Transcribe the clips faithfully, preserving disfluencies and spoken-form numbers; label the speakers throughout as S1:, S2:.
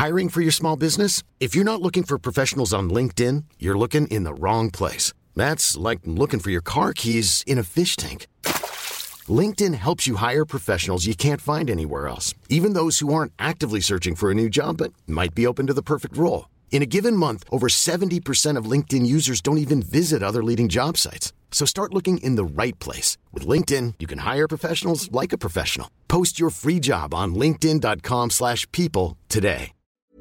S1: Hiring for your small business? If you're not looking for professionals on LinkedIn, you're looking in the wrong place. That's like looking for your car keys in a fish tank. LinkedIn helps you hire professionals you can't find anywhere else, even those who aren't actively searching for a new job but might be open to the perfect role. In a given month, over seventy percent of LinkedIn users don't even visit other leading job sites. So start looking in the right place. With LinkedIn, you can hire professionals like a professional. Post your free job on linkedin dot com slash people today.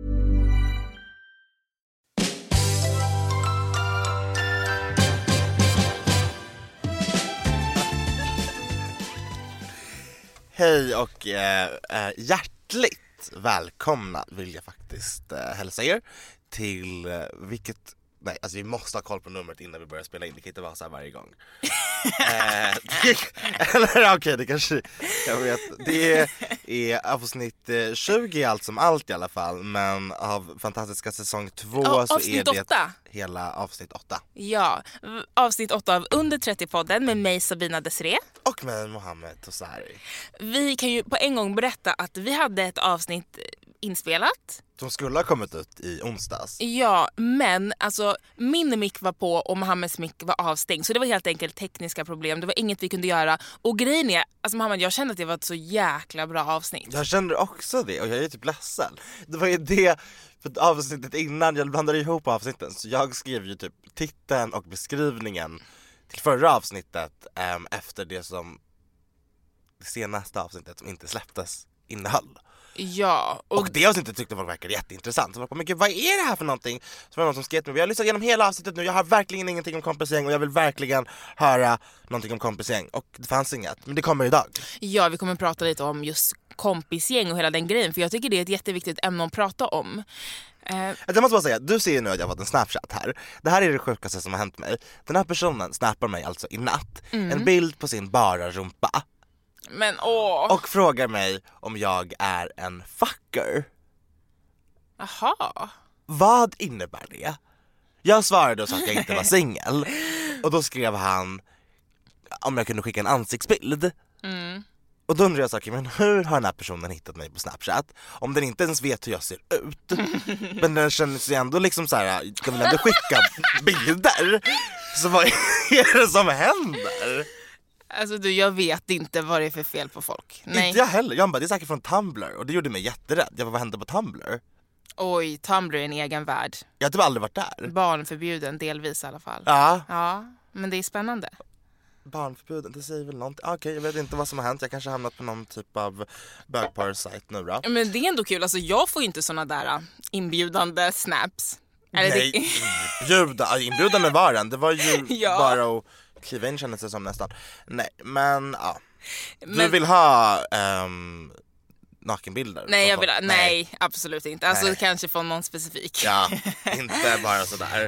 S2: Hej och äh, äh, hjärtligt välkomna vill jag faktiskt äh, hälsa er till äh, vilket... Nej, alltså vi måste ha koll på numret innan vi börjar spela in. Det kan inte vara så här varje gång. eh, det, eller okej, okay, det kanske... Jag vet. Det är avsnitt tjugo allt som allt i alla fall. Men av fantastiska säsong två
S3: ja,
S2: så är det
S3: åtta.
S2: Hela avsnitt åtta.
S3: Ja, avsnitt åtta av Under trettio-podden med mig Sabina Desiree.
S2: Och med Mohammed Tosari.
S3: Vi kan ju på en gång berätta att vi hade ett avsnitt inspelat.
S2: Som skulle ha kommit ut i onsdags.
S3: Ja, men alltså min mick var på och Mohammeds mick var avstängd. Så det var helt enkelt tekniska problem. Det var inget vi kunde göra. Och grejen är, alltså Mohammed, jag kände att det var ett så jäkla bra avsnitt.
S2: Jag kände också det och jag är typ ledsen. Det var ju det, för avsnittet innan, jag blandade ihop avsnitten. Så jag skrev ju typ titeln och beskrivningen till förra avsnittet äm, efter det som det senaste avsnittet som inte släpptes innehöll.
S3: Ja,
S2: och, och det avsnittet tyckte folk verkade jätteintressant. Så jag bara, men gud, vad är det här för någonting? Så var det någon som skrev till mig, jag har lyssnat igenom hela avsnittet nu, jag har verkligen ingenting om kompisgäng och jag vill verkligen höra någonting om kompisgäng. Och det fanns inget, men det kommer idag.
S3: Ja, vi kommer prata lite om just kompisgäng och hela den grejen, för jag tycker det är ett jätteviktigt ämne att prata om.
S2: Uh... Jag måste bara säga, du ser ju nu att jag har fått en Snapchat här. Det här är det sjukaste som har hänt mig. Den här personen snappar mig alltså i natt mm. en bild på sin bara rumpa.
S3: Men åh.
S2: Och frågar mig om jag är en fucker.
S3: Aha.
S2: Vad innebär det? Jag svarade och sa att jag inte var singel. Och då skrev han om jag kunde skicka en ansiktsbild.
S3: Mm.
S2: Och då undrar jag saker, men hur har den här personen hittat mig på Snapchat? Om den inte ens vet hur jag ser ut. Men den känner sig ändå liksom så här, den vill ändå skicka bilder. Så vad är det som händer?
S3: Alltså du, jag vet inte vad det är för fel på folk. Nej.
S2: Inte jag heller. Jag bara, det är säkert från Tumblr. Och det gjorde mig jätterädd. Jag bara, vad hände på Tumblr?
S3: Oj, Tumblr är en egen värld.
S2: Jag har typ aldrig varit där.
S3: Barnförbjuden, delvis i alla fall.
S2: Ja.
S3: Ja, men det är spännande.
S2: Barnförbjuden, det säger väl någonting. Okej, okay, jag vet inte vad som har hänt. Jag kanske har hamnat på någon typ av bögparsajt nu då.
S3: Men det är ändå kul. Alltså jag får ju inte såna där inbjudande snaps.
S2: Eller nej, det... inbjudan, inbjudande var den. Det var ju ja. bara att kliva in, kändes det som nästan. Nej, men ja. Du men... vill ha um, nakenbilder?
S3: Nej, jag vill ha, nej. nej, absolut inte. Alltså
S2: nej.
S3: Kanske från någon specifik.
S2: Ja, inte bara sådär.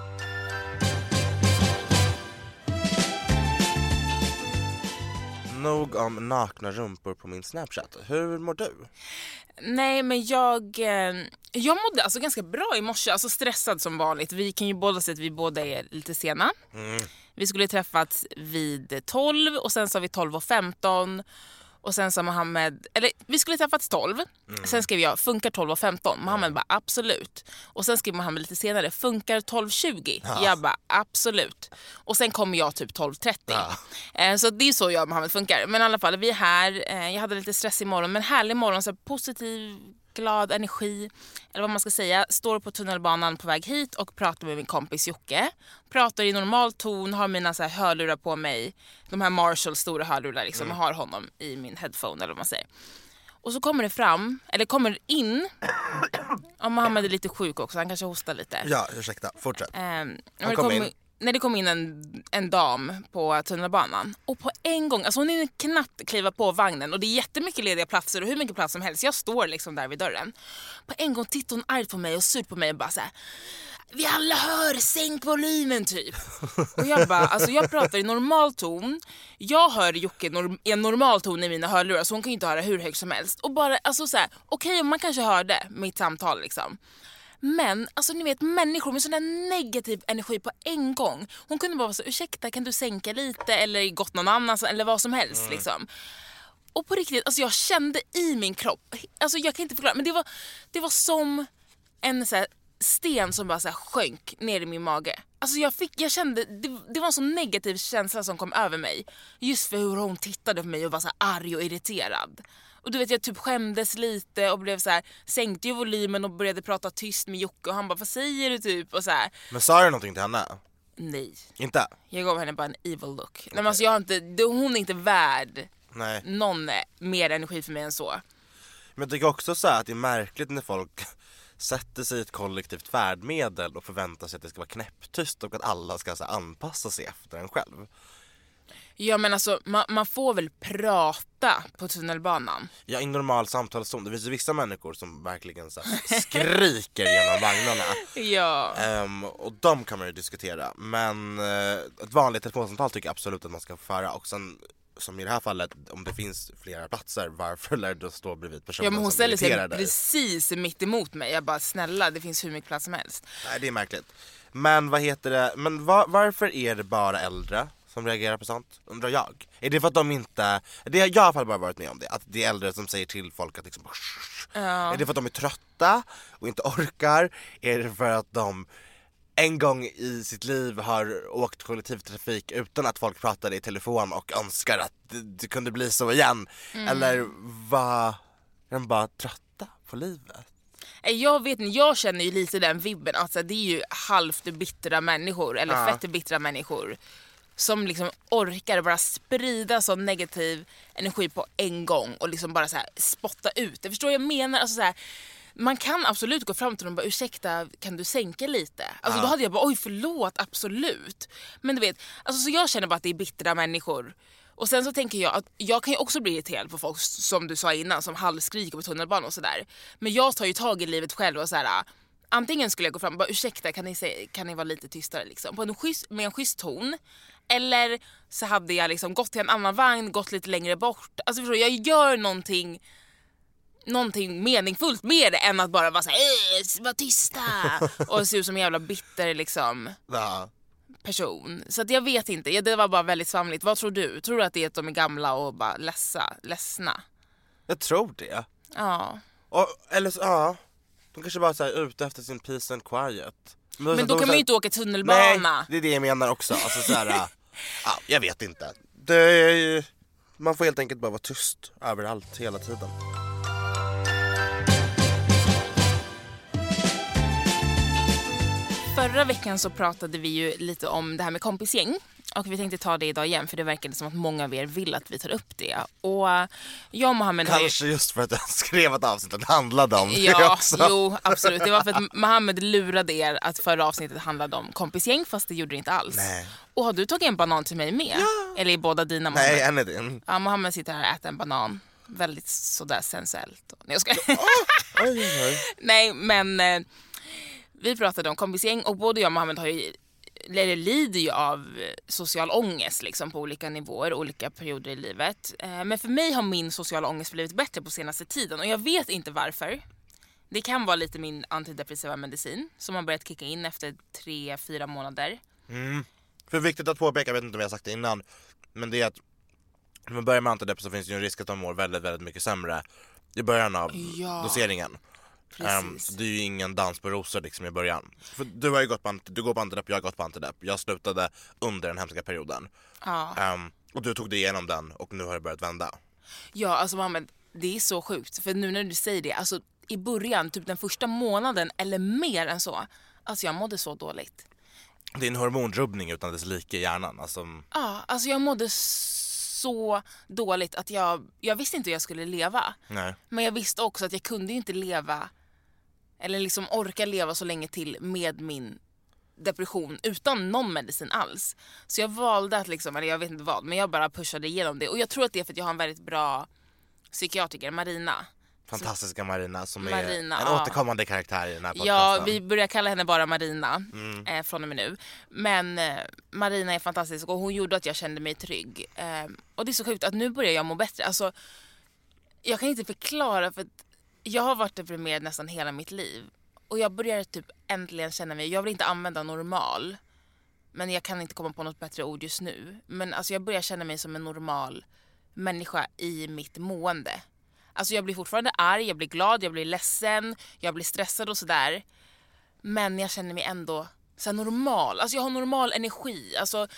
S2: Nog om nakna rumpor på min Snapchat. Hur mår du?
S3: Nej, men jag jag mådde alltså ganska bra i morse. Alltså stressad som vanligt. Vi kan ju båda säga att vi båda är lite sena. Mm. Vi skulle träffats vid tolv och sen sa vi tolv och femton. Och sen sa Mohammed, eller vi skulle träffats tolv. Mm. Sen skrev jag, funkar tolv och femton? Mohammed bara, absolut. Och sen skrev Mohammed lite senare, funkar tolv tjugo? Ja. Jag bara, absolut. Och sen kommer jag typ tolv trettio. Ja. Så det är så jag och Mohammed funkar. Men i alla fall, vi är här. Jag hade lite stress imorgon, men härlig morgon. Så positiv, glad energi. Eller vad man ska säga. Står på tunnelbanan på väg hit och pratar med min kompis Jocke. Pratar i normal ton, har mina så här hörlurar på mig. De här Marshall stora hörlurar liksom. Mm. Jag har honom i min headphone eller vad man säger. Och så kommer det fram, eller kommer in. Och Mohammed är lite sjuk också, han kanske hostar lite.
S2: Ja, ursäkta, fortsätt.
S3: Um,
S2: han
S3: kom
S2: kom
S3: in.
S2: in.
S3: När det kom in en, en dam på tunnelbanan. Och på en gång, alltså hon är knappt kliva på vagnen. Och det är jättemycket lediga platser och hur mycket plats som helst. Jag står liksom där vid dörren. På en gång tittar hon argt på mig och surt på mig och bara så här: vi alla hör, sänk volymen typ. Och jag bara, alltså jag pratar i normal ton. Jag hör Jocke norm- i en normal ton i mina hörlurar. Så hon kan ju inte höra hur högt som helst. Och bara, alltså så här, okej okay, man kanske hörde mitt samtal liksom. Men, alltså ni vet, människor med sån där negativ energi på en gång. Hon kunde bara vara så, ursäkta, kan du sänka lite? Eller gått någon annan, eller vad som helst mm. liksom. Och på riktigt, alltså jag kände i min kropp, alltså jag kan inte förklara, men det var, det var som en så här sten som bara så här sjönk ner i min mage. Alltså jag fick, jag kände, det, det var en sån negativ känsla som kom över mig. Just för hur hon tittade på mig och var så här arg och irriterad. Och du vet, jag typ skämdes lite och blev så här, sänkte ju volymen och började prata tyst med Jocke och han bara, vad säger du typ? Och så här.
S2: Men sa du någonting till henne?
S3: Nej.
S2: Inte?
S3: Jag gav henne bara en evil look. Okay. Nej, men alltså jag har inte, hon är inte värd
S2: Nej.
S3: någon mer energi för mig än så.
S2: Men jag tycker också så här att det är märkligt när folk sätter sig i ett kollektivt färdmedel och förväntar sig att det ska vara knäpptyst och att alla ska så här anpassa sig efter en själv.
S3: Ja, men alltså man, man får väl prata på tunnelbanan.
S2: Ja, i normal samtalszon. Det finns ju vissa människor som verkligen så här skriker genom vagnarna.
S3: Ja.
S2: Um, och de kan man ju diskutera. Men uh, ett vanligt telefonsamtal tycker jag absolut att man ska få föra. Och sen, som i det här fallet, om det finns flera platser, varför lär det stå bredvid personen
S3: ja, men hon
S2: som
S3: ställer sig
S2: irriterar dig?
S3: Precis mitt emot mig. Jag bara, snälla, det finns hur mycket plats som helst.
S2: Nej, det är märkligt. Men vad heter det? Men var, varför är det bara äldre som reagerar på sånt? Undrar jag. Är det för att de inte... Det, jag har i alla fall bara varit med om det. Att det är äldre som säger till folk att liksom...
S3: Ja.
S2: Är det för att de är trötta och inte orkar? Är det för att de en gång i sitt liv har åkt kollektivtrafik utan att folk pratade i telefon och önskar att det, det kunde bli så igen? Mm. Eller var de bara trötta på livet?
S3: Jag vet inte, jag känner ju lite den vibben. Alltså det är ju halvt bittra människor, eller ja. fett bittra människor som liksom orkar bara sprida sån negativ energi på en gång och liksom bara så här spotta ut. Jag förstår vad jag menar, alltså så här, man kan absolut gå fram till dem och bara, ursäkta, kan du sänka lite? Alltså ja. Då hade jag bara, oj förlåt, absolut. Men du vet, alltså så jag känner bara att det är bittra människor. Och sen så tänker jag att jag kan ju också bli irriterad på folk som du sa innan, som halvskriker på tunnelbanan och sådär. Men jag tar ju tag i livet själv och så här. Antingen skulle jag gå fram och bara, ursäkta, kan ni, se, kan ni vara lite tystare liksom, på en schysst, med en schysst ton. Eller så hade jag liksom gått till en annan vagn, gått lite längre bort. Alltså förstår du, jag gör någonting någonting meningsfullt med det än att bara vara så här, var tysta och se ut som en jävla bitter liksom
S2: ja.
S3: person. Så att jag vet inte, det var bara väldigt svamligt. Vad tror du? Tror du att det är att de är gamla och bara ledsa, ledsna?
S2: Jag tror det.
S3: Ja.
S2: Och, eller så, ja. De kanske bara är ute efter sin peace and quiet.
S3: Men, Men då kan man ju inte åka tunnelbana.
S2: Nej, det är det jag menar också. Alltså så här, ja, jag vet inte. Det är, man får helt enkelt bara vara tyst överallt hela tiden.
S3: Förra veckan så pratade vi ju lite om det här med kompisgäng. Och vi tänkte ta det idag igen, för det verkar som att många av er vill att vi tar upp det. Och jag och Mohammed
S2: Kanske har ju... just för att jag skrev att avsnittet handlade om det
S3: ja,
S2: också.
S3: Jo, absolut. Det var för att Mohammed lurade er att förra avsnittet handlade om kompisgäng, fast det gjorde det inte alls.
S2: Nej.
S3: Och har du tagit en banan till mig med?
S2: Ja.
S3: Eller är båda dina, Mohammed?
S2: Nej, en är din.
S3: Ja, Mohammed sitter här och äter en banan. Väldigt sådär sensuellt. Nej, jag ska...
S2: oh, oj, oj.
S3: Nej, men... Eh, vi pratade om kompisgäng och både jag och Mohammed har ju, eller lider ju av social ångest liksom, på olika nivåer, olika perioder i livet. Men för mig har min sociala ångest blivit bättre på senaste tiden och jag vet inte varför. Det kan vara lite min antidepressiva medicin som har börjat kicka in efter tre, fyra månader.
S2: Mm. För viktigt att påpeka, jag vet inte om jag har sagt det innan, men det är att när man börjar med antidepp så finns det ju en risk att man mår väldigt, väldigt mycket sämre i början av ja. doseringen. Um, så det är ju ingen dans på rosor liksom i början. För du har ju gått på, du går på antidepp, jag har gått på antidepp. Jag slutade under den hemska perioden.
S3: Ja.
S2: Um, och du tog dig igenom den och nu har det börjat vända.
S3: Ja, alltså Mohammed, det är så sjukt. För nu när du säger det, alltså i början, typ den första månaden eller mer än så, alltså jag mådde så dåligt.
S2: Det är en hormonrubbning utan dess like i hjärnan. Alltså...
S3: Ja, alltså jag mådde så dåligt att jag, jag visste inte hur jag skulle leva.
S2: Nej.
S3: Men jag visste också att jag kunde inte leva eller liksom orka leva så länge till med min depression utan någon medicin alls. Så jag valde att liksom, eller jag vet inte vad, men jag bara pushade igenom det. Och jag tror att det är för att jag har en väldigt bra psykiatriker, Marina.
S2: Fantastiska Marina som
S3: Marina,
S2: är en
S3: ja.
S2: återkommande karaktär i den här podcasten.
S3: Ja, vi börjar kalla henne bara Marina
S2: mm.
S3: eh, från och med nu. Men eh, Marina är fantastisk och hon gjorde att jag kände mig trygg. Eh, och det är så sjukt att nu börjar jag må bättre. Alltså, jag kan inte förklara, för att jag har varit deprimerad nästan hela mitt liv. Och jag börjar typ äntligen känna mig, jag vill inte använda normal. Men jag kan inte komma på något bättre ord just nu. Men alltså jag börjar känna mig som en normal människa i mitt mående. Alltså jag blir fortfarande arg, jag blir glad, jag blir ledsen, jag blir stressad och sådär. Men jag känner mig ändå så här normal. Alltså jag har normal energi. Alltså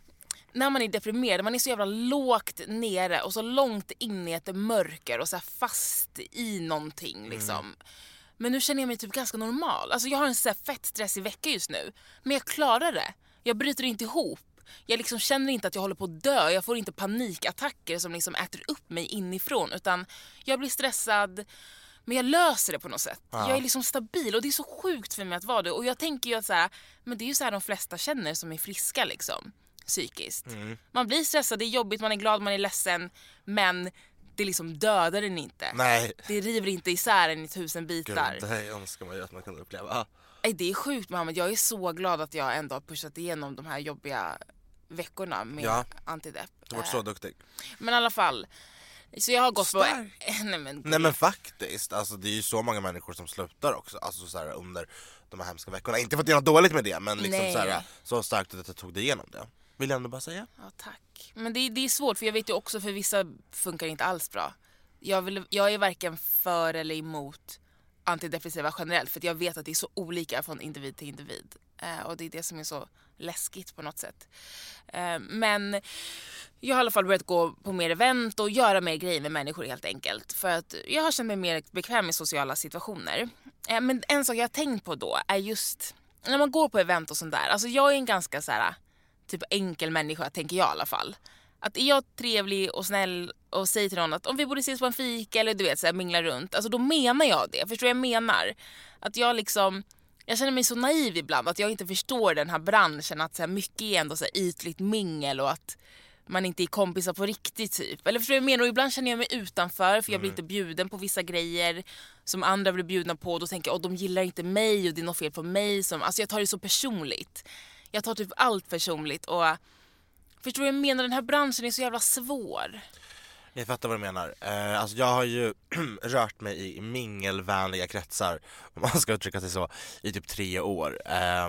S3: när man är deprimerad, man är så jävla lågt nere och så långt in i ett mörker och så här fast i någonting liksom. Mm. Men nu känner jag mig typ ganska normal. Alltså jag har en så här fett stressig vecka just nu. Men jag klarar det. Jag bryter inte ihop. Jag liksom känner inte att jag håller på att dö. Jag får inte panikattacker som liksom äter upp mig inifrån. Utan jag blir stressad, men jag löser det på något sätt. Ja. Jag är liksom stabil och det är så sjukt för mig att vara det. Och jag tänker ju att så här, men det är ju så här de flesta känner som är friska liksom. Psykiskt. Mm. Man blir stressad, det är jobbigt, man är glad, man är ledsen. Men det liksom dödar den inte.
S2: Nej.
S3: Det river inte isär en i tusen bitar.
S2: Gud, det här önskar man ju att man kan uppleva.
S3: Det är sjukt, Mohammed. Jag är så glad att jag ändå har pushat igenom de här jobbiga veckorna med ja. antidepp.
S2: Du har varit så duktig.
S3: Men i alla fall, så jag har gått Stark. på... Nej men,
S2: Nej men faktiskt, alltså, det är ju så många människor som slutar också. Alltså så här, under de här hemska veckorna. Inte för att det är något dåligt med det, men liksom så, här, så starkt att jag tog det igenom det. Vill jag ändå bara säga.
S3: Ja, tack. Men det, det är svårt, för jag vet ju också för vissa funkar det inte alls bra. Jag, vill, jag är varken för eller emot antidepressiva generellt, för jag vet att det är så olika från individ till individ. Eh, och det är det som är så läskigt på något sätt. Eh, men jag har i alla fall börjat gå på mer event och göra mer grejer med människor helt enkelt. För att jag har känt mig mer bekväm i sociala situationer. Eh, men en sak jag har tänkt på då är just när man går på event och sånt där. Alltså jag är en ganska så här, typ enkel människa, tänker jag i alla fall. Att är jag trevlig och snäll och säger till någon att om vi borde ses på en fika eller du vet så här, mingla runt, alltså då menar jag det. Förstår jag menar? Att jag liksom, jag känner mig så naiv ibland att jag inte förstår den här branschen, att så här, mycket är ändå så här ytligt mingel och att man inte är kompisar på riktigt typ. Eller förstår jag menar? Och ibland känner jag mig utanför för jag blir inte bjuden på vissa grejer som andra blir bjudna på. Då tänker jag, oh, de gillar inte mig och det är något fel på mig. Som, alltså jag tar det så personligt. Jag tar typ allt personligt och förstår du vad jag menar? Den här branschen är så jävla svår.
S2: Jag fattar vad du menar. Eh, alltså jag har ju rört mig i mingelvänliga kretsar, om man ska uttrycka sig så, i typ tre år. Eh,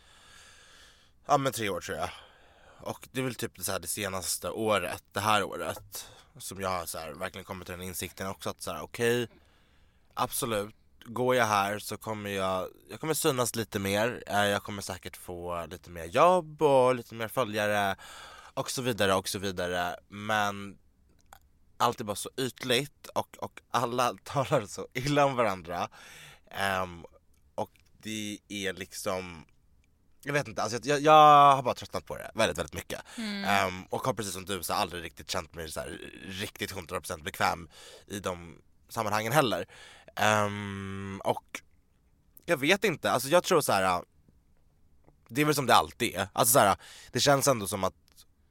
S2: ja men tre år tror jag. Och det är väl typ så här det senaste året, det här året, som jag har så här verkligen kommit till den insikten också att så här, okej, okay, absolut. Går jag här så kommer jag, jag kommer synas lite mer. Jag kommer säkert få lite mer jobb och lite mer följare och så vidare och så vidare. Men allt är bara så ytligt och, och alla talar så illa om varandra. Um, och det är liksom, jag vet inte, alltså jag, jag har bara tröttnat på det väldigt, väldigt mycket. Mm. Um, och har precis som du så aldrig riktigt känt mig så här, riktigt hundra procent bekväm i de sammanhangen heller. Um, och jag vet inte, alltså jag tror så här, det är väl som det alltid är. Alltså så här, det känns ändå som att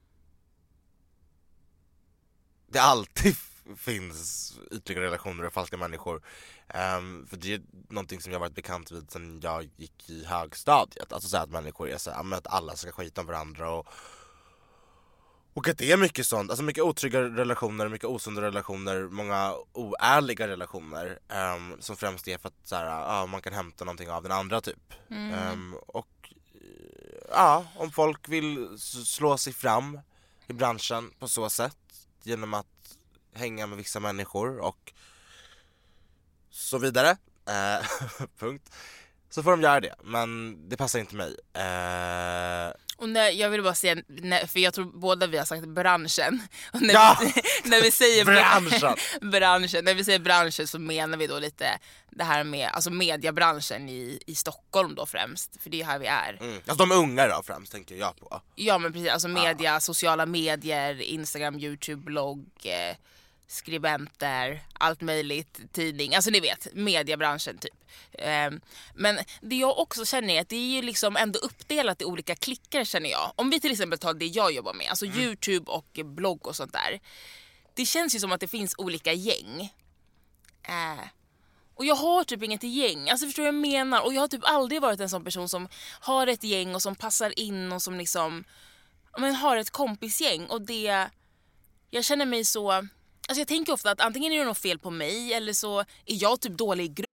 S2: det alltid finns ytliga relationer och falska människor. Um, för det är någonting som jag varit bekant vid sedan jag gick i högstadiet. Alltså så här, att människor är så här, att alla ska skita om varandra och Och att det är mycket sånt, alltså mycket otrygga relationer, mycket osunda relationer, många oärliga relationer um, som främst är för att så här, uh, man kan hämta någonting av den andra typ. Mm. Um, och ja, uh, om folk vill slå sig fram i branschen på så sätt genom att hänga med vissa människor och så vidare, uh, punkt. Så får de göra det, men det passar inte mig. Uh...
S3: Och när, jag vill bara säga, när, för jag tror båda vi har sagt branschen. Och när,
S2: ja!
S3: vi, när vi säger
S2: branschen.
S3: branschen, när vi säger branschen så menar vi då lite det här med alltså mediebranschen i, i Stockholm då främst. För det är här vi är.
S2: Mm. Alltså de unga då främst tänker jag på.
S3: Ja men precis, alltså media, ah. sociala medier, Instagram, YouTube, blogg, eh, skribenter, allt möjligt, tidning, alltså ni vet, mediebranschen typ. Um, men det jag också känner är att det är ju liksom ändå uppdelat i olika klickar känner jag. Om vi till exempel tar det jag jobbar med, alltså mm. YouTube och blogg och sånt där. Det känns ju som att det finns olika gäng. Uh, och jag har typ inget gäng, alltså förstår jag menar? Och jag har typ aldrig varit en sån person som har ett gäng och som passar in och som liksom men har ett kompisgäng och det, jag känner mig så, alltså jag tänker ofta att antingen är det något fel på mig eller så är jag typ dålig i grupp.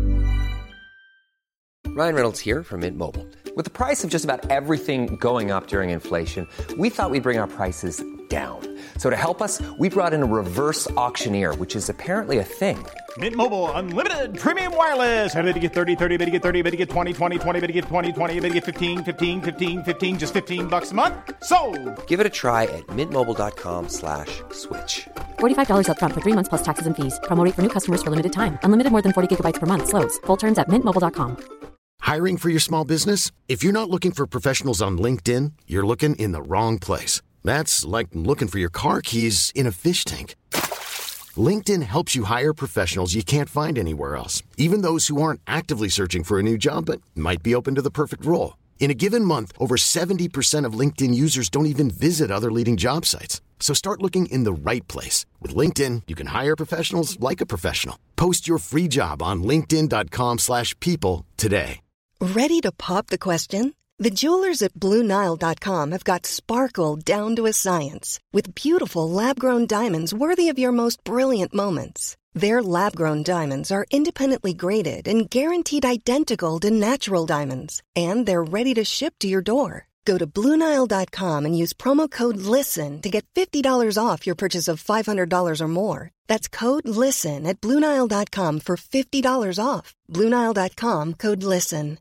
S4: Ryan Reynolds here from Mint Mobile. With the price of just about everything going up during inflation, we thought we'd bring our prices down. So to help us, we brought in a reverse auctioneer, which is apparently a thing.
S5: Mint Mobile Unlimited Premium Wireless. How to get thirty, thirty, how to get thirty, how to get twenty, twenty, twenty, how to get twenty, twenty, how to get fifteen, fifteen, fifteen, fifteen, just fifteen bucks a month? Sold!
S4: Give it a try at mintmobile.com slash switch.
S6: forty-five dollars up front for three months plus taxes and fees. Promo rate for new customers for limited time. Unlimited more than forty gigabytes per month. Slows full terms at mint mobile dot com.
S1: Hiring for your small business? If you're not looking for professionals on LinkedIn, you're looking in the wrong place. That's like looking for your car keys in a fish tank. LinkedIn helps you hire professionals you can't find anywhere else, even those who aren't actively searching for a new job but might be open to the perfect role. In a given month, over seventy percent of LinkedIn users don't even visit other leading job sites. So start looking in the right place. With LinkedIn, you can hire professionals like a professional. Post your free job on linkedin dot com slash people today.
S7: Ready to pop the question? The jewelers at Blue Nile dot com have got sparkle down to a science with beautiful lab-grown diamonds worthy of your most brilliant moments. Their lab-grown diamonds are independently graded and guaranteed identical to natural diamonds, and they're ready to ship to your door. Go to Blue Nile dot com and use promo code LISTEN to get fifty dollars off your purchase of five hundred dollars or more. That's code LISTEN at Blue Nile dot com for fifty dollars off. Blue Nile dot com, code LISTEN.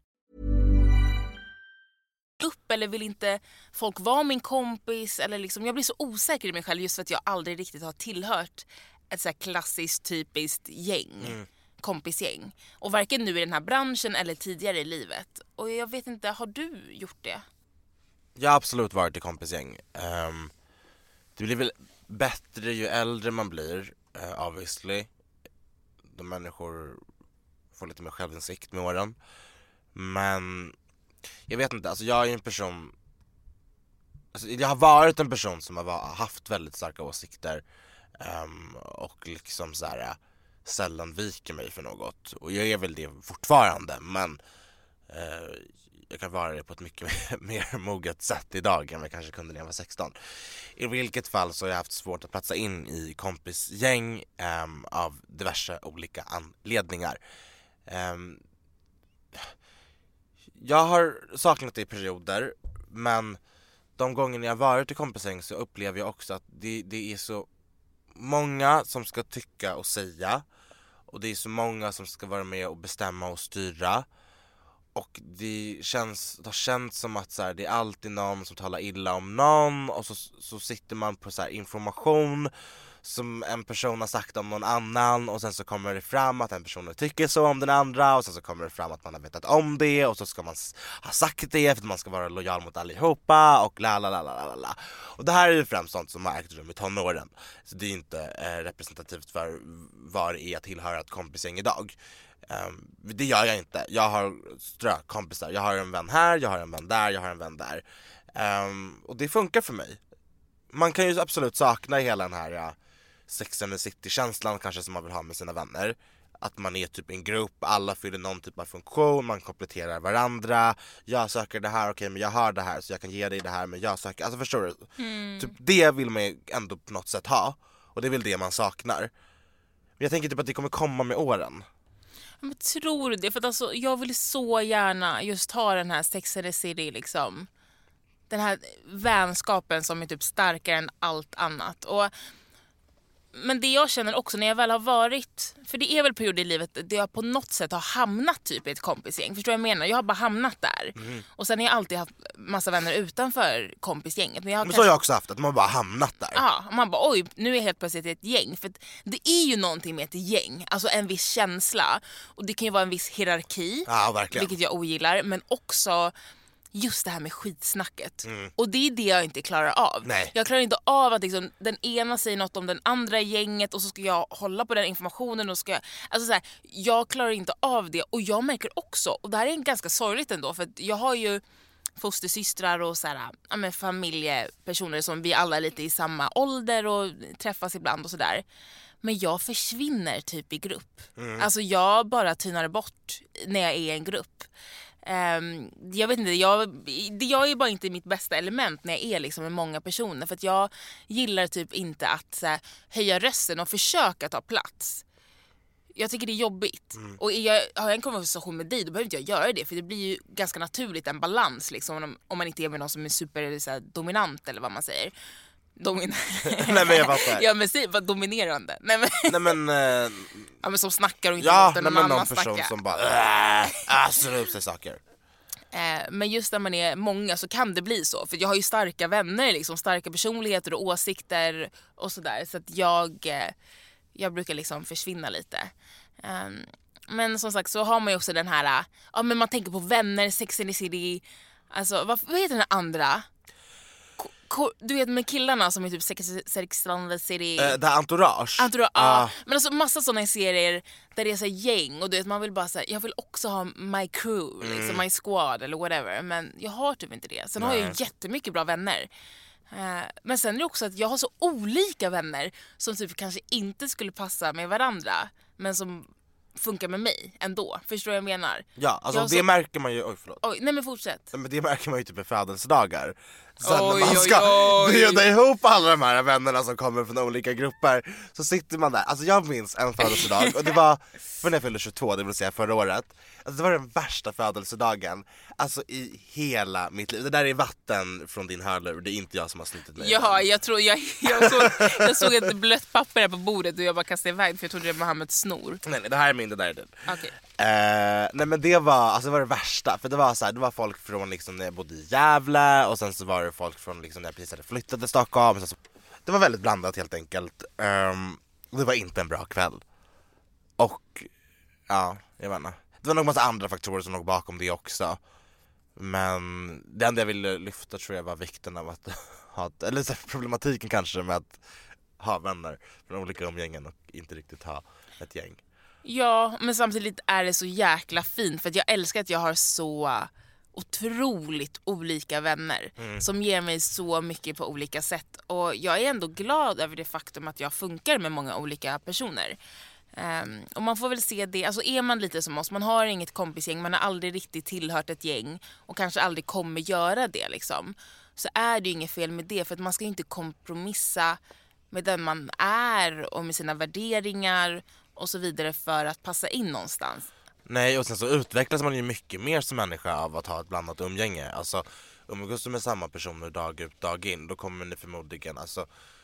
S3: Upp eller vill inte folk vara min kompis eller liksom, jag blir så osäker i mig själv just för att jag aldrig riktigt har tillhört ett så här klassiskt typiskt gäng, mm. kompisgäng, och varken nu i den här branschen eller tidigare i livet. Och jag vet inte, har du gjort det?
S2: Jag har absolut varit i kompisgäng. um, Det blir väl bättre ju äldre man blir, uh, obviously. De människor får lite mer självinsikt med åren. Men jag vet inte, alltså jag är en person, alltså jag har varit en person som har haft väldigt starka åsikter, um, och liksom så här sällan viker mig för något. Och jag är väl det fortfarande, men uh, jag kan vara det på ett mycket mer, mer moget sätt idag än jag kanske kunde när jag var sexton. I vilket fall så har jag haft svårt att platsa in i kompisgäng um, av diverse olika anledningar. Um, Jag har saknat det i perioder, men de gånger jag varit i kompisgäng så upplever jag också att det, det är så många som ska tycka och säga, och det är så många som ska vara med och bestämma och styra, och det känns, det har känts som att så här, det är alltid någon som talar illa om någon, och så, så sitter man på så här information som en person har sagt om någon annan, och sen så kommer det fram att en person tycker så om den andra, och sen så kommer det fram att man har vetat om det, och så ska man ha sagt det för att man ska vara lojal mot allihopa, och la la la la la. Och det här är ju främst sånt som har ägt rum i tonåren, så det är inte eh, representativt för vad det är att tillhöra ett kompisgäng idag. Um, det gör jag inte. Jag har strökompisar, jag har en vän här, jag har en vän där, jag har en vän där, um, och det funkar för mig. Man kan ju absolut sakna hela den här ja, Sex and the City-känslan kanske som man vill ha med sina vänner. Att man är typ en grupp, alla fyller någon typ av funktion, man kompletterar varandra. Jag söker det här, okej okay, men jag har det här så jag kan ge dig det här, men jag söker, alltså förstår du? Mm. Typ det vill man ändå på något sätt ha, och det är väl det man saknar. Men jag tänker typ att det kommer komma med åren.
S3: Men tror du det? För att alltså, jag vill så gärna just ha den här Sex and the City liksom. Den här vänskapen som är typ starkare än allt annat. Och men det jag känner också när jag väl har varit, för det är väl perioder i livet där jag på något sätt har hamnat typ i ett kompisgäng. Förstår jag menar? Jag har bara hamnat där. Mm. Och sen har jag alltid haft massa vänner utanför kompisgänget. Men, jag har
S2: men
S3: kanske...
S2: så har jag också haft, att man bara hamnat där.
S3: Ja, man bara oj, nu är jag helt plötsligt ett gäng. För det är ju någonting med ett gäng, alltså en viss känsla. Och det kan ju vara en viss hierarki,
S2: ja, verkligen.
S3: Vilket jag ogillar. Men också just det här med skitsnacket. Mm. Och det är det jag inte klarar av.
S2: Nej.
S3: Jag klarar inte av att liksom, den ena säger något om den andra gänget och så ska jag hålla på den informationen och ska jag, alltså så här, jag klarar inte av det. Och jag märker också, och det här är ganska sorgligt ändå, för att jag har ju fostersystrar och så här, ja, men familjepersoner som vi alla är lite i samma ålder och träffas ibland och sådär. Men jag försvinner typ i grupp. Mm. Alltså jag bara tynar bort när jag är i en grupp. Um, jag vet inte, jag, jag är bara inte i mitt bästa element när jag är liksom med många personer. För att jag gillar typ inte att så här, höja rösten och försöka ta plats. Jag tycker det är jobbigt. Mm. Och jag, har jag en konversation med dig, då behöver inte jag göra det. För det blir ju ganska naturligt en balans liksom, om, om man inte är med någon som är super så här, dominant eller vad man säger. Dominerande.
S2: Nej men jag fattar.
S3: Ja men säg, vad dominerande. Nej men,
S2: Nej men... Eh,
S3: ja, men som snackar och inte
S2: ja,
S3: låter
S2: nej,
S3: någon
S2: men
S3: annan
S2: någon person
S3: snacka.
S2: som bara... Äh, öser upp sig saker.
S3: Eh, men just när man är många så kan det bli så. För jag har ju starka vänner, liksom, starka personligheter och åsikter och sådär. Så att jag, eh, jag brukar liksom försvinna lite. Eh, men som sagt så har man ju också den här... Ja, men man tänker på vänner, Sex and the City. Alltså, vad, vad heter den andra? Ko, ko, du vet med killarna som är typ Sex, Sex and the City.
S2: Eh, det här Entourage.
S3: Entourage,
S2: Ah.
S3: ja. Men alltså massa sådana serier där det är så här gäng och du vet, man vill bara säga jag vill också ha my crew, liksom,
S2: Mm.
S3: my squad eller whatever, men jag har typ inte det. Sen har jag ju jättemycket bra vänner. Eh, men sen är det också att jag har så olika vänner som typ kanske inte skulle passa med varandra, men som funkar med mig ändå. Förstår vad jag menar?
S2: Ja, alltså
S3: Jag
S2: det
S3: så...
S2: märker man ju... Oj, förlåt.
S3: Oj, nej men fortsätt.
S2: Men det märker man ju typ med födelsedagar. Sen
S3: Oj,
S2: när man
S3: oj,
S2: ska
S3: oj.
S2: bjuda ihop alla de här vännerna som kommer från olika grupper, så sitter man där. Alltså jag minns en födelsedag och det var för när jag fyllde tjugotvå, det vill säga förra året. Alltså det var den värsta födelsedagen alltså i hela mitt liv. Det där är vatten från din hörlur, det är inte jag som har slitit mig.
S3: Ja, jag tror jag, jag, såg, jag såg ett blött papper här på bordet och jag bara kastade iväg för jag trodde det var Mohammeds snor.
S2: Nej, nej, det här är min, det där är din.
S3: Okej.
S2: Eh, nej men det var, alltså det var det värsta, för det var så här, det var folk från liksom när jag bodde i Gävle och sen så var det folk från liksom när jag precis hade flyttat till Stockholm. Sen så, det var väldigt blandat helt enkelt. Um, det var inte en bra kväll. Och ja, jag vet inte. Det var nog massa andra faktorer som låg bakom det också. Men det enda jag ville lyfta tror jag var vikten av att ha, eller så här, problematiken kanske med att ha vänner från olika umgängen och inte riktigt ha ett gäng.
S3: Ja, men samtidigt är det så jäkla fint för att jag älskar att jag har så otroligt olika vänner
S2: Mm.
S3: som ger mig så mycket på olika sätt. Och jag är ändå glad över det faktum att jag funkar med många olika personer. Um, och man får väl se det, alltså är man lite som oss, man har inget kompisgäng, man har aldrig riktigt tillhört ett gäng och kanske aldrig kommer göra det liksom, så är det ju inget fel med det, för att man ska ju inte kompromissa med den man är och med sina värderingar och så vidare för att passa in någonstans.
S2: Nej, och sen så utvecklas man ju mycket mer som människa av att ha ett blandat umgänge. Alltså, umgås du med samma personer dag ut, dag in, då kommer ni förmodligen alltså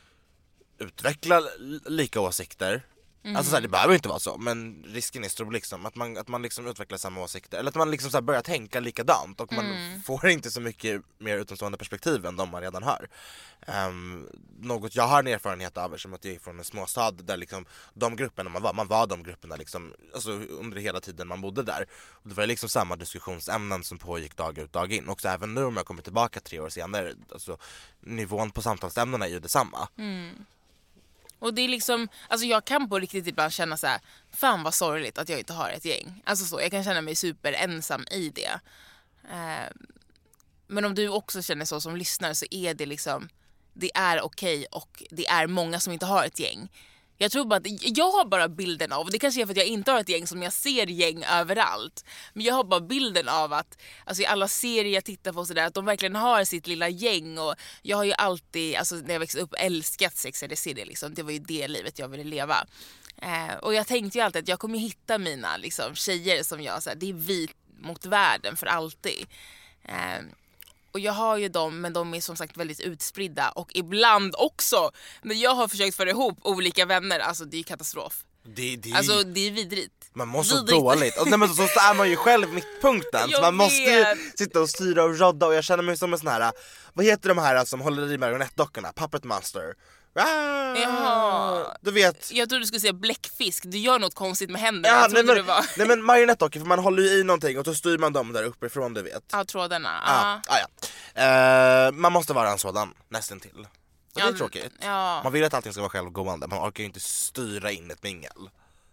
S2: utveckla lika åsikter. Mm. Alltså så här, det behöver inte vara så, men risken är stor liksom att man, att man liksom utvecklar samma åsikter, eller att man liksom så här börjar tänka likadant och man mm. får inte så mycket mer utomstående perspektiv än de man redan har. Um, något jag har en erfarenhet av som att jag är från en småstad där liksom de grupperna man var, man var de grupperna liksom, alltså under hela tiden man bodde där. Och det var liksom samma diskussionsämnen som pågick dag ut, dag in. Och även nu om jag kommer tillbaka tre år senare, alltså nivån på samtalsämnena är ju detsamma. Mm.
S3: Och det är liksom, alltså jag kan på riktigt ibland känna så här, fan vad sorgligt att jag inte har ett gäng. Alltså så, jag kan känna mig super ensam i det. Eh, men om du också känner så som lyssnare, så är det liksom, det är okej och det är många som inte har ett gäng. Jag tror bara att, jag har bara bilden av, och det kanske är för att jag inte har ett gäng som jag ser gäng överallt. Men jag har bara bilden av att, alltså i alla serier jag tittar på sådär, att de verkligen har sitt lilla gäng. Och jag har ju alltid, alltså när jag växte upp, älskat Sex and the City liksom. Det var ju det livet jag ville leva. Eh, och jag tänkte ju alltid att jag kommer hitta mina liksom, tjejer som jag, såhär, det är vi mot världen för alltid. Eh, Och jag har ju dem, men de är som sagt väldigt utspridda. Och ibland också, när jag har försökt föra ihop olika vänner, alltså det är katastrof.
S2: Det, det...
S3: Alltså det är vidrigt.
S2: Man mår så
S3: Vidrigt.
S2: dåligt. Och nej, men så är man ju själv mittpunkten. Så man måste ju
S3: vet.
S2: sitta och styra och rodda. Och jag känner mig som en sån här, vad heter de här som håller i marionettdockorna? Puppet Master. Ah,
S3: Jaha.
S2: Du vet.
S3: Jag trodde du skulle säga bläckfisk. Du gör något konstigt med händerna.
S2: Ja,
S3: jag
S2: nej,
S3: trodde
S2: men,
S3: det var.
S2: nej men marionettdockor, för man håller ju i någonting och så styr man dem där uppifrån, du vet.
S3: Ja, trådarna.
S2: Ja,
S3: Ja.
S2: ja, ja. Uh, man måste vara en sådan, nästan till. Och det är
S3: Ja,
S2: tråkigt.
S3: ja.
S2: Man vill att allting ska vara självgående, man orkar ju inte styra in ett mingel.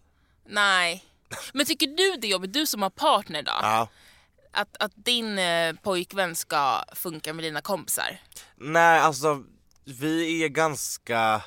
S3: Nej. Men tycker du det är jobbigt, du som har partner då?
S2: Ja.
S3: Att, att din eh, pojkvän ska funka med dina kompisar?
S2: Nej, alltså vi är ganska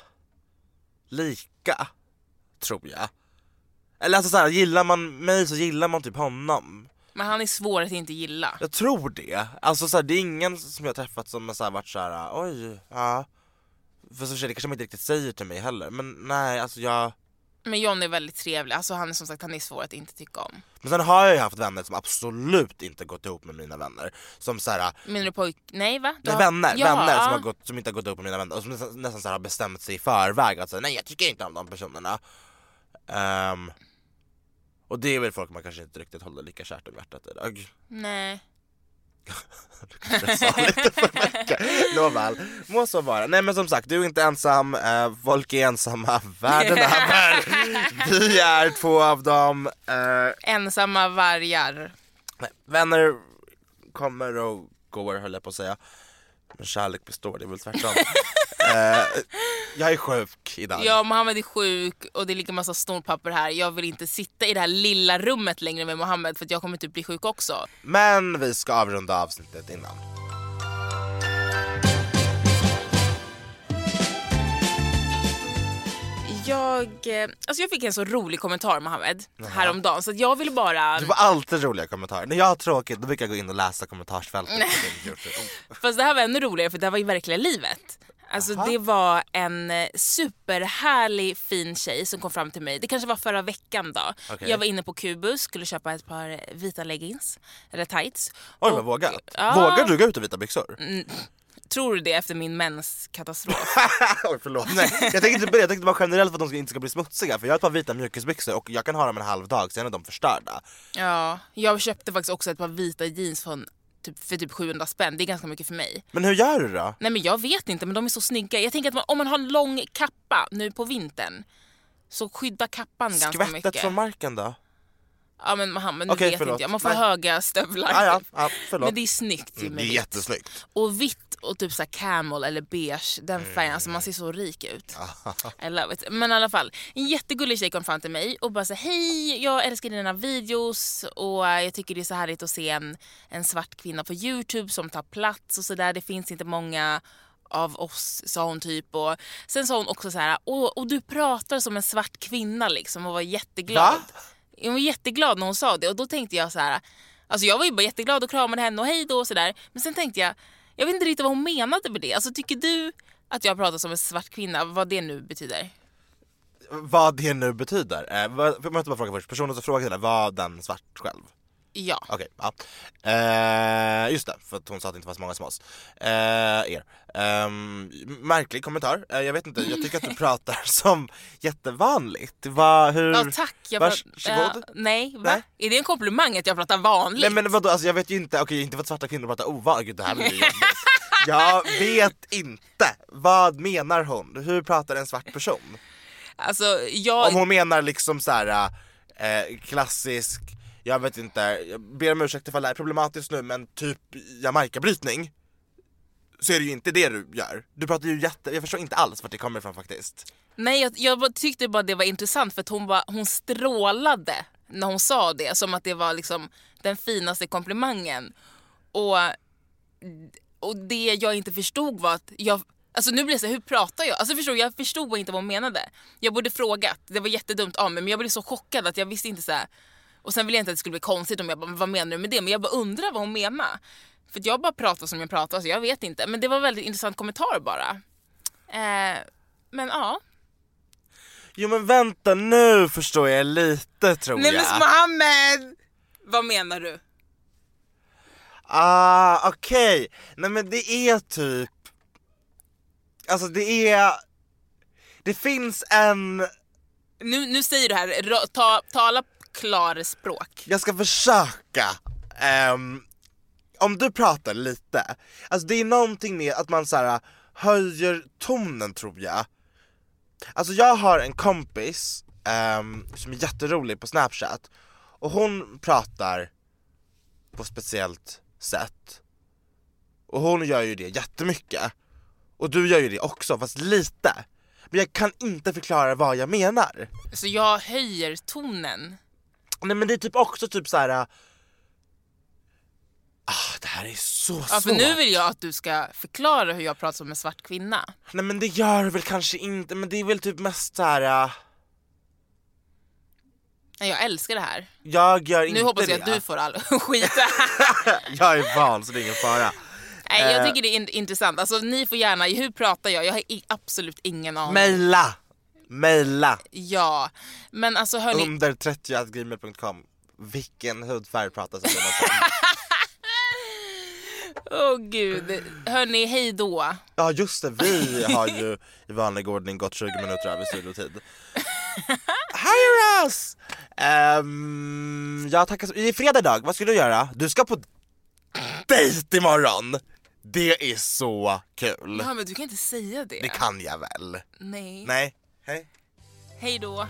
S2: lika, tror jag. Eller alltså så här, gillar man mig så gillar man typ honom.
S3: Men han är svår att inte gilla.
S2: Jag tror det. Alltså så här, det är ingen som jag träffat som har så här varit så här, oj, ja. För så det kanske man inte riktigt säger till mig heller. Men nej, alltså jag
S3: Men John är väldigt trevlig. Alltså han är som sagt, han är svår att inte tycka om.
S2: Men sen har jag ju haft vänner som absolut inte gått ihop med mina vänner. Som såhär...
S3: Menar du pojk... Nej va?
S2: Nej,
S3: har...
S2: vänner,
S3: ja,
S2: vänner
S3: ja.
S2: som, har gått, som inte har gått ihop med mina vänner. Och som nästan, nästan så här har bestämt sig i förväg att säga, nej jag tycker inte om de personerna. Um, och det är väl folk man kanske inte riktigt håller lika kärt om hjärtat idag.
S3: Nej.
S2: Du kanske sa lite för mycket. Nåväl, må så vara. Nej men som sagt, du är inte ensam. eh, Folk är ensamma världen över. Vi är två av dem. eh,
S3: Ensamma vargar.
S2: nej, Vänner kommer och går, höll jag på att säga. Men kärlek består, det är väl tvärtom. eh, Jag är sjuk idag.
S3: Ja, Mohammed är sjuk och det ligger massa snorpapper här. Jag vill inte sitta i det här lilla rummet längre med Mohammed för att jag kommer typ bli sjuk också.
S2: Men vi ska avrunda avsnittet innan.
S3: Jag, eh, alltså jag fick en så rolig kommentar, Mohammed, häromdagen. Så att jag ville bara...
S2: Du var alltid roliga kommentarer. När jag har tråkigt, då brukar jag gå in och läsa kommentarsfältet på din YouTube.
S3: Fast det här var ännu roligare för det här var i verkliga livet. Alltså
S2: Aha.
S3: det var en eh, superhärlig fin tjej som kom fram till mig. Det kanske var förra veckan då.
S2: Okay.
S3: Jag var inne på Kubus, skulle köpa ett par vita leggings eller tights.
S2: Oj,
S3: och,
S2: vad vågat.
S3: Ja,
S2: Vågar du gå ut i vita byxor?
S3: Mm, tror du det efter min menskatastrof?
S2: Oj, förlåt. Nej, jag tänkte inte på det. Jag tänkte bara generellt för att de inte ska bli smutsiga. För jag har ett par vita mjukisbyxor och jag kan ha dem en halv dag, sen är de förstörda.
S3: Ja, jag köpte faktiskt också ett par vita jeans från typ, för typ sjuhundra spänn. Det är ganska mycket för mig.
S2: Men hur gör du då?
S3: Nej men jag vet inte, men de är så snygga. Jag tänker att man, om man har en lång kappa nu på vintern så skydda kappan ganska mycket.
S2: Skvättet från marken då?
S3: Ja men Mohammed, nu
S2: Okej,
S3: vet
S2: förlåt.
S3: inte jag. Man får
S2: Nej.
S3: höga stövlar.
S2: Ah, ja, ja, förlåt.
S3: Men det är snyggt ju
S2: Mm,
S3: med
S2: det är
S3: vitt.
S2: jättesnyggt.
S3: Och vitt och typ så här camel eller beige, den färgen,
S2: Mm.
S3: alltså man ser så rik ut. I love it. Men i alla fall, en jättegullig tjej kom fram till mig och bara så hej, jag älskar dina videos och jag tycker det är så härligt att se en, en svart kvinna på YouTube som tar plats och sådär. Det finns inte många av oss, sa hon typ. Och sen sa hon också så här, och, och du pratar som en svart kvinna liksom, och var jätteglad.
S2: Va?
S3: Jag var jätteglad när hon sa det och då tänkte jag så här, alltså jag var ju bara jätteglad och kramade henne och hej då och sådär. Men sen tänkte jag, jag vet inte riktigt vad hon menade med det. Alltså tycker du att jag pratar som en svart kvinna, vad det nu betyder?
S2: Vad det nu betyder? Eh, vad, jag måste bara fråga först, personen som frågade var den svart själv?
S3: Ja.
S2: Okej, okay, ja. Eh, just det, för att hon sa att det inte var så många som oss. Eh, er. Eh, märklig kommentar. Eh, jag vet inte, jag tycker att du pratar som jättevanligt. Va, hur...
S3: Ja tack. Jag
S2: Varsågod.
S3: pratar, uh, nej, va?
S2: Nej.
S3: Är det en komplimang att jag pratar vanligt?
S2: Nej men vadå, alltså jag vet ju inte, okej okay, inte för att svarta kvinnor pratar ovanligt. Gud, det här blir ju jobbigt. Jag vet inte. Vad menar hon? Hur pratar en svart person?
S3: Alltså jag...
S2: Om hon menar liksom så här eh, klassisk, jag vet inte, jag ber om ursäkt ifall det är problematiskt nu, men typ Jamaica-brytning, så är det ju inte det du gör. Du pratar ju jätte, jag förstår inte alls vart det kommer ifrån faktiskt.
S3: Nej, jag, jag tyckte bara det var intressant för att hon, var, hon strålade när hon sa det, som att det var liksom den finaste komplimangen. Och, och det jag inte förstod var att jag... Alltså nu blir det så här, hur pratar jag? Alltså förstod, jag förstod inte vad hon menade. Jag borde frågat, det var jättedumt av mig, men jag blev så chockad att jag visste inte så här. Och sen ville jag inte att det skulle bli konstigt om jag bara, vad menar du med det? Men jag bara undrar vad hon menar. För att jag bara pratar som jag pratar, så jag vet inte. Men det var en väldigt intressant kommentar bara. Eh, men ja.
S2: Jo men vänta, nu förstår jag lite, tror
S3: Nej
S2: jag.
S3: men Mohammed! Vad menar du?
S2: Ah, okej. Okay. Nej men det är typ, alltså det är, det finns en...
S3: Nu, nu säger du här, ta, tala klarspråk.
S2: Jag ska försöka. Um, om du pratar lite, alltså det är någonting med att man så här höjer tonen, tror jag. Alltså jag har en kompis um, som är jätterolig på Snapchat, och hon pratar på ett speciellt sätt. Och hon gör ju det jättemycket. Och du gör ju det också, fast lite. Men jag kan inte förklara vad jag menar.
S3: Så jag höjer tonen.
S2: Nej men det är typ också typ så här. Ah, det här är så svårt.
S3: Ja, för nu vill jag att du ska förklara hur jag pratar som en svart kvinna.
S2: Nej men det gör väl kanske inte, men det är väl typ mest så här.
S3: Jag älskar det här.
S2: Jag gör inte
S3: Nu hoppas jag
S2: det.
S3: att du får all skit.
S2: Jag är van, så det är ingen fara.
S3: Nej, jag tycker det är in- intressant. Alltså ni får gärna, hur pratar jag? Jag har i- absolut ingen aning.
S2: Maila. Maila
S3: Ja, men alltså hörni...
S2: under trettio at gmail punkt com. Vilken hudfärg pratas det om?
S3: Åh oh, gud. Hörni, hej då.
S2: Ja just det, vi har ju i vanlig ordning gått tjugo minuter över studiotid. Hire us! Um, jag tackar. I fredag idag, vad ska du göra? Du ska på dejt imorgon. Det är så kul.
S3: Ja, men du kan inte säga det.
S2: Det kan jag väl?
S3: Nej.
S2: Nej, hej.
S3: Hej då.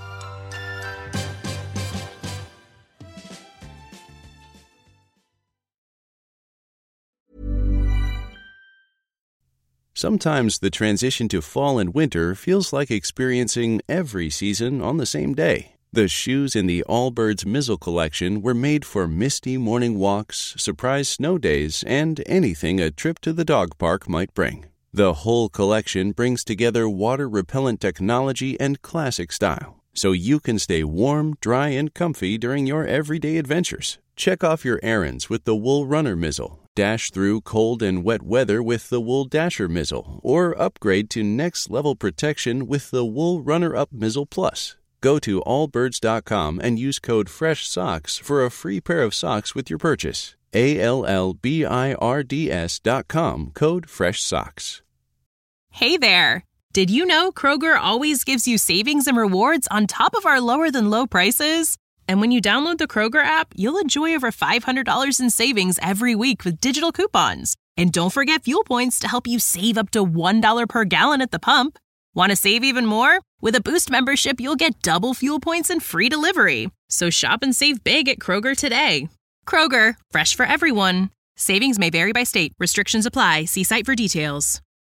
S8: Sometimes the transition to fall and winter feels like experiencing every season on the same day. The shoes in the Allbirds Mizzle collection were made for misty morning walks, surprise snow days, and anything a trip to the dog park might bring. The whole collection brings together water-repellent technology and classic style, so you can stay warm, dry, and comfy during your everyday adventures. Check off your errands with the Wool Runner Mizzle, dash through cold and wet weather with the Wool Dasher Mizzle, or upgrade to next-level protection with the Wool Runner-Up Mizzle Plus. Go to allbirds dot com and use code FRESHSOCKS for a free pair of socks with your purchase. A L L B I R D S dot com, code FRESHSOCKS.
S9: Hey there! Did you know Kroger always gives you savings and rewards on top of our lower-than-low prices? And when you download the Kroger app, you'll enjoy over five hundred dollars in savings every week with digital coupons. And don't forget fuel points to help you save up to one dollar per gallon at the pump. Want to save even more? With a Boost membership, you'll get double fuel points and free delivery. So shop and save big at Kroger today. Kroger, fresh for everyone. Savings may vary by state. Restrictions apply. See site for details.